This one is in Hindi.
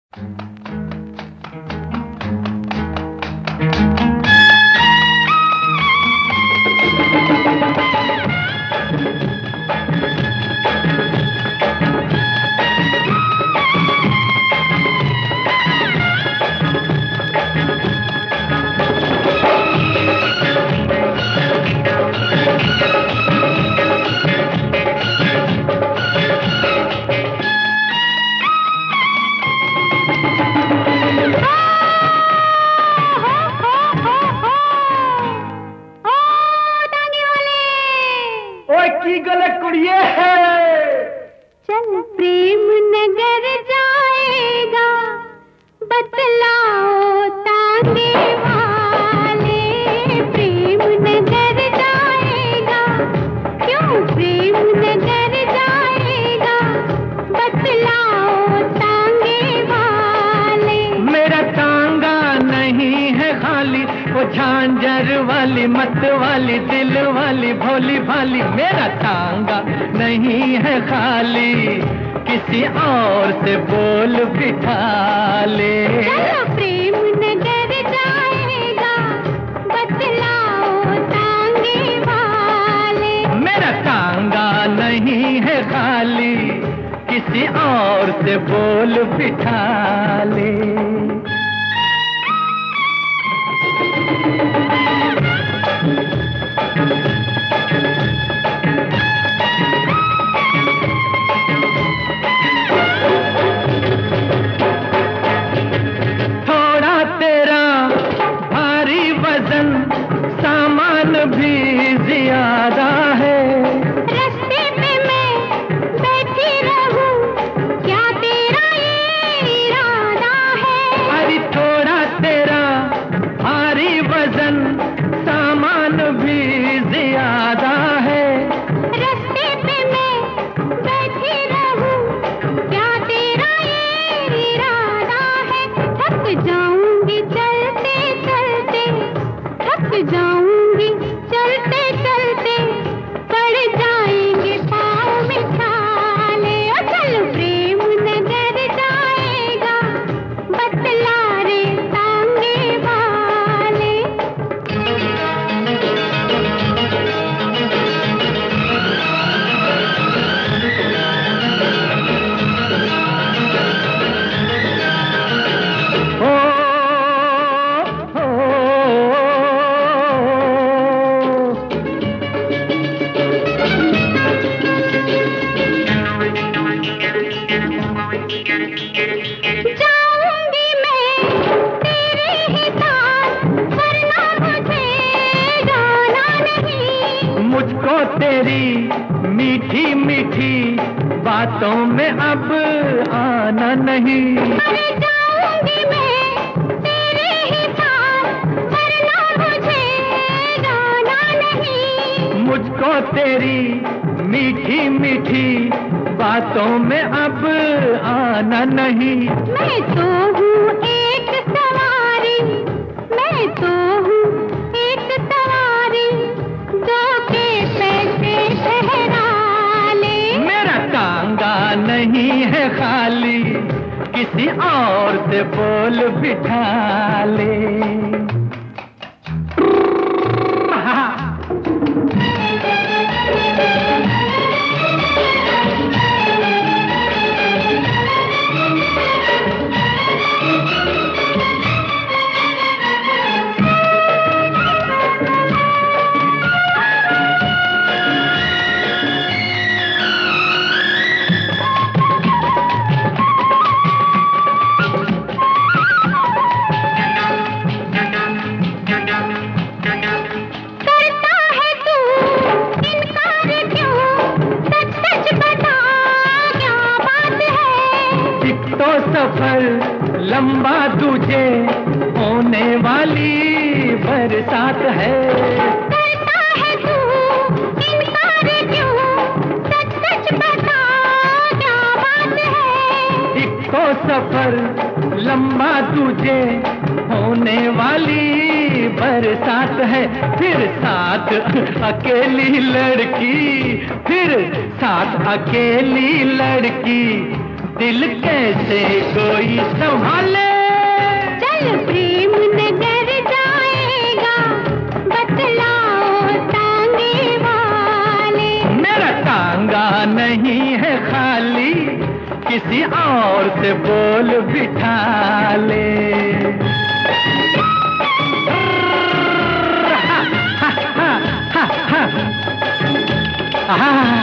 की गलत कुड़िए है। चल प्रेम नगर जाएगा, बतलाओ तांगे वाले। प्रेम नगर जाएगा, क्यों प्रेम नगर जाएगा, बतलाओ तांगे वाले। मेरा तांगा नहीं है खाली, वो झांझर वाली मत वाली दिल वाली भोली भाली। मेरा तांगा नहीं है खाली, किसी और से बोल बिठा ले। चलो प्रेम नगर जाएगा, बतलाओ तांगे वाले। मेरा तांगा नहीं है खाली, किसी और से बोल बिठा ले। थोड़ा तेरा भारी वजन, सामान भी ज्यादा है। रास्ते पे मैं बैठी रहूं, क्या तेरा ये इरादा है? अरे थोड़ा तेरा भारी वजन, सामान भी ज्यादा है। रास्ते पे मैं बैठी रहूं, क्या तेरा ये इरादा है? थक जाऊंगी चलते चलते, थक जाऊंगी चलते चलते, पड़ जाएंगे पाँव में छाले। ओ चल प्रेम नगर जाएगा, बतला रे तांगे वाले। ओ, ओ, जाऊंगी मैं तेरे ही साथ, वरना मुझे जाना नहीं। मुझको तेरी मीठी मीठी बातों में अब आना नहीं। अरे जाऊंगी मैं तेरे ही साथ, वरना मुझे जाना नहीं। मुझको तेरी मीठी मीठी बातों में अब आना नहीं। मैं तो हूँ एक सवारी, मैं तो हूँ एक सवारी, दो के पैसे ठहरा ले। मेरा तांगा नहीं है खाली, किसी और से बोल बिठा ले। करता है तू इनकार क्यों, सच सच बता क्या बात है? एक तो सफर लंबा तुझे होने वाली बरसात है। करता है तू इनकार क्यों, सच सच बता क्या बात है? एक तो सफर लंबा तुझे होने वाली बरसात है। फिर साथ अकेली लड़की, फिर साथ अकेली लड़की, दिल कैसे कोई संभाले। कल प्रेम नगर जाएगा, बतलाओ तांगे वाले। मेरा तांगा नहीं है खाली, किसी और से बोल बिठा ले। हा, हा, हा, हा, हा।